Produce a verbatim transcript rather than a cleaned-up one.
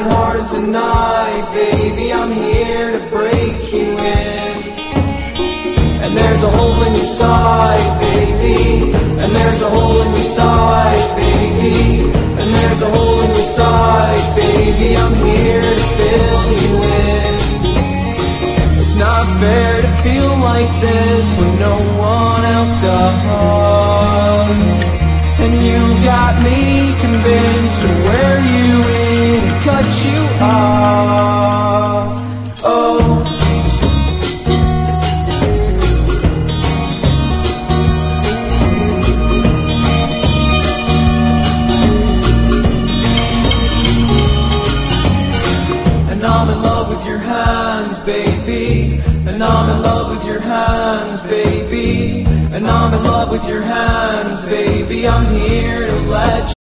hearted tonight, baby, I'm here to break you in. And there's a hole in your side, baby, and there's a hole in your side, baby, and there's a hole in your side, baby, I'm here to fill you in. It's not fair to feel like this when no one else does. And you got me convinced to wear you in and cut you off. Oh, and I'm in love with your hands, baby. And I'm in love with your hands, baby. And I'm in love with your hands, baby. I'm here to let you